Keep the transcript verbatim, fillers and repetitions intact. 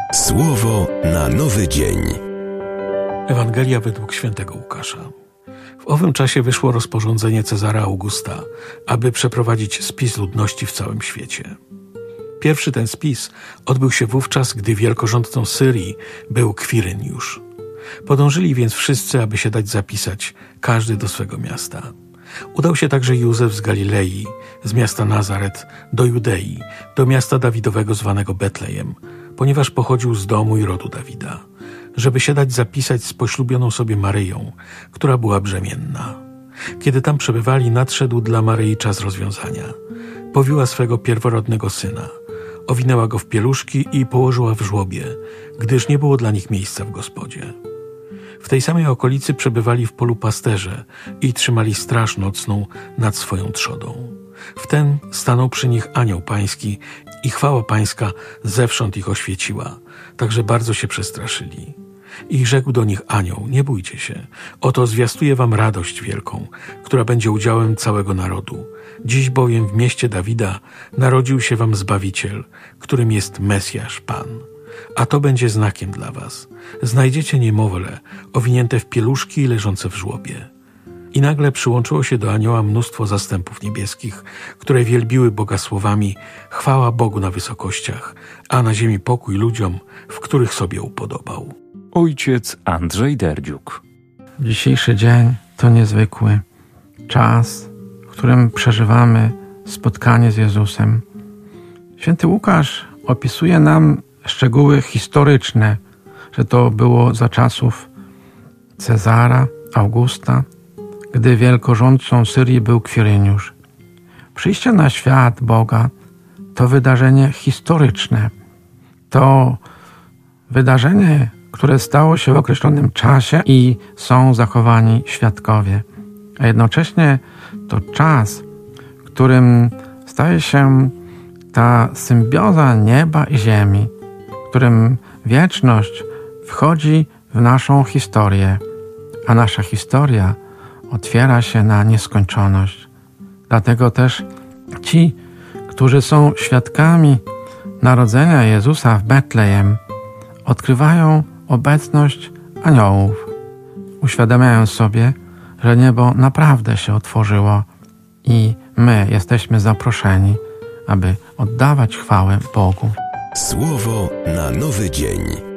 Słowo na nowy dzień. Ewangelia według świętego Łukasza. W owym czasie wyszło rozporządzenie Cezara Augusta, aby przeprowadzić spis ludności w całym świecie. Pierwszy ten spis odbył się wówczas, gdy wielkorządcą Syrii był Kwiryniusz. Podążyli więc wszyscy, aby się dać zapisać, każdy do swego miasta. Udał się także Józef z Galilei, z miasta Nazaret, do Judei, do miasta Dawidowego zwanego Betlejem, ponieważ pochodził z domu i rodu Dawida, żeby się dać zapisać z poślubioną sobie Maryją, która była brzemienna. Kiedy tam przebywali, nadszedł dla Maryi czas rozwiązania. Powiła swego pierworodnego syna, owinęła go w pieluszki i położyła w żłobie, gdyż nie było dla nich miejsca w gospodzie. W tej samej okolicy przebywali w polu pasterze i trzymali straż nocną nad swoją trzodą. Wtem stanął przy nich anioł pański i chwała pańska zewsząd ich oświeciła, także bardzo się przestraszyli. I rzekł do nich anioł: nie bójcie się, oto zwiastuję wam radość wielką, która będzie udziałem całego narodu. Dziś bowiem w mieście Dawida narodził się wam Zbawiciel, którym jest Mesjasz Pan. A to będzie znakiem dla was. Znajdziecie niemowlę, owinięte w pieluszki i leżące w żłobie. I nagle przyłączyło się do anioła mnóstwo zastępów niebieskich, które wielbiły Boga słowami: chwała Bogu na wysokościach, a na ziemi pokój ludziom, w których sobie upodobał. Ojciec Andrzej Derdziuk. Dzisiejszy dzień to niezwykły czas, w którym przeżywamy spotkanie z Jezusem. Święty Łukasz opisuje nam szczegóły historyczne, że to było za czasów Cezara Augusta, gdy wielkorządcą Syrii był Kwiryniusz. Przyjście na świat Boga to wydarzenie historyczne. To wydarzenie, które stało się w określonym czasie i są zachowani świadkowie. A jednocześnie to czas, w którym staje się ta symbioza nieba i ziemi, w którym wieczność wchodzi w naszą historię, a nasza historia otwiera się na nieskończoność. Dlatego też ci, którzy są świadkami narodzenia Jezusa w Betlejem, odkrywają obecność aniołów. Uświadamiają sobie, że niebo naprawdę się otworzyło i my jesteśmy zaproszeni, aby oddawać chwałę Bogu. Słowo na nowy dzień.